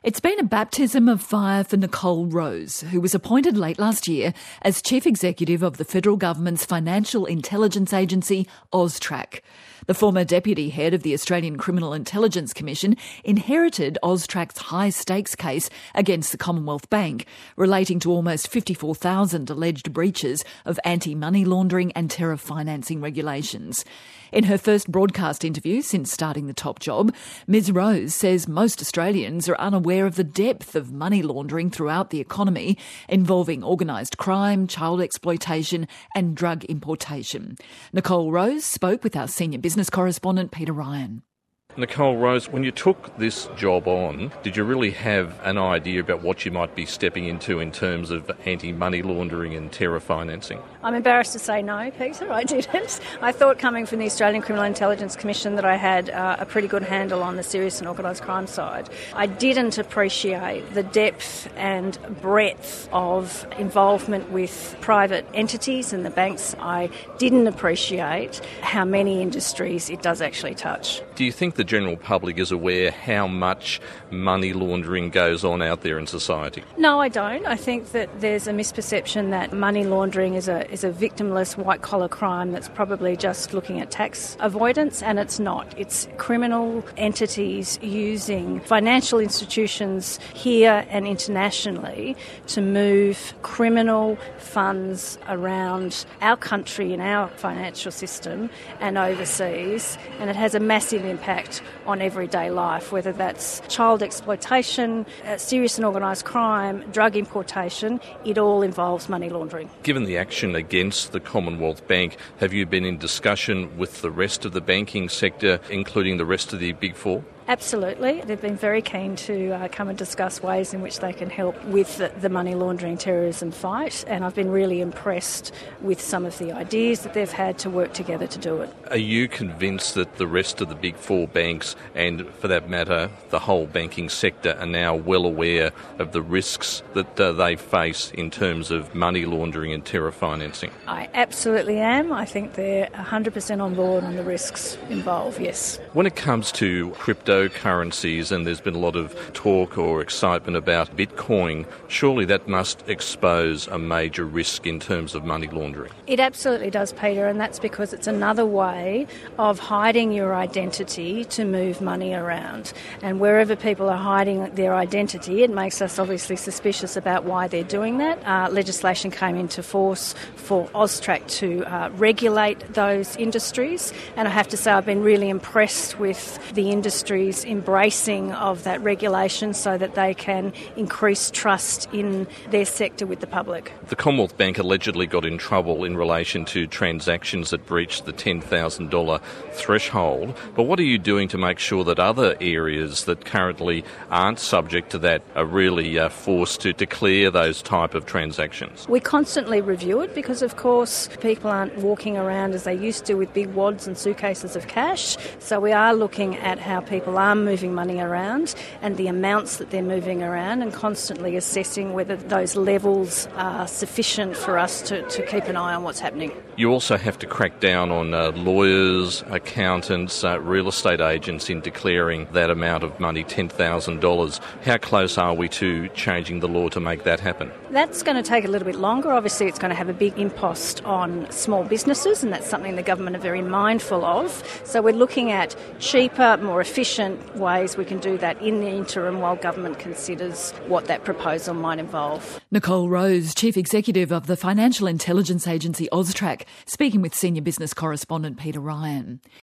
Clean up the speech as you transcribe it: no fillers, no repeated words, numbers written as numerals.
It's been a baptism of fire for Nicole Rose, who was appointed late last year as Chief Executive of the federal government's financial intelligence agency, AUSTRAC. The former deputy head of the Australian Criminal Intelligence Commission inherited AUSTRAC's high-stakes case against the Commonwealth Bank, relating to almost 54,000 alleged breaches of anti-money laundering and terror financing regulations. In her first broadcast interview since starting the top job, Ms Rose says most Australians are unaware of the depth of money laundering throughout the economy, involving organised crime, child exploitation and drug importation. Nicole Rose spoke with our senior business correspondent Peter Ryan. Nicole Rose, when you took this job on, did you really have an idea about what you might be stepping into in terms of anti-money laundering and terror financing? I'm embarrassed to say no, Peter, I didn't. I thought coming from the Australian Criminal Intelligence Commission that I had a pretty good handle on the serious and organised crime side. I didn't appreciate the depth and breadth of involvement with private entities and the banks. I didn't appreciate how many industries it does actually touch. Do you think the general public is aware how much money laundering goes on out there in society? No, I don't. I think that there's a misperception that money laundering is a victimless white-collar crime that's probably just looking at tax avoidance, and it's not. It's criminal entities using financial institutions here and internationally to move criminal funds around our country and our financial system and overseas, and it has a massive impact on everyday life, whether that's child exploitation, serious and organised crime, drug importation. It all involves money laundering. Given the action against the Commonwealth Bank, have you been in discussion with the rest of the banking sector, including the rest of the Big Four? Absolutely. They've been very keen to come and discuss ways in which they can help with the money laundering terrorism fight, and I've been really impressed with some of the ideas that they've had to work together to do it. Are you convinced that the rest of the Big Four banks, and for that matter the whole banking sector, are now well aware of the risks that they face in terms of money laundering and terror financing? I absolutely am. I think they're 100% on board on the risks involved, yes. When it comes to cryptocurrencies, and there's been a lot of talk or excitement about Bitcoin, surely that must expose a major risk in terms of money laundering. It absolutely does, Peter, and that's because it's another way of hiding your identity to move money around. And wherever people are hiding their identity, it makes us obviously suspicious about why they're doing that. Legislation came into force for AUSTRAC to regulate those industries, and I have to say I've been really impressed with the industries embracing of that regulation so that they can increase trust in their sector with the public. The Commonwealth Bank allegedly got in trouble in relation to transactions that breached the $10,000 threshold, but what are you doing to make sure that other areas that currently aren't subject to that are really forced to declare those type of transactions? We constantly review it because, of course, people aren't walking around as they used to with big wads and suitcases of cash, so we are looking at how people are moving money around and the amounts that they're moving around, and constantly assessing whether those levels are sufficient for us to keep an eye on what's happening. You also have to crack down on lawyers, accountants, real estate agents in declaring that amount of money, $10,000. How close are we to changing the law to make that happen? That's going to take a little bit longer. Obviously, it's going to have a big impost on small businesses, and that's something the government are very mindful of. So we're looking at cheaper, more efficient ways we can do that in the interim while government considers what that proposal might involve. Nicole Rose, Chief Executive of the financial intelligence agency AUSTRAC, speaking with senior business correspondent Peter Ryan.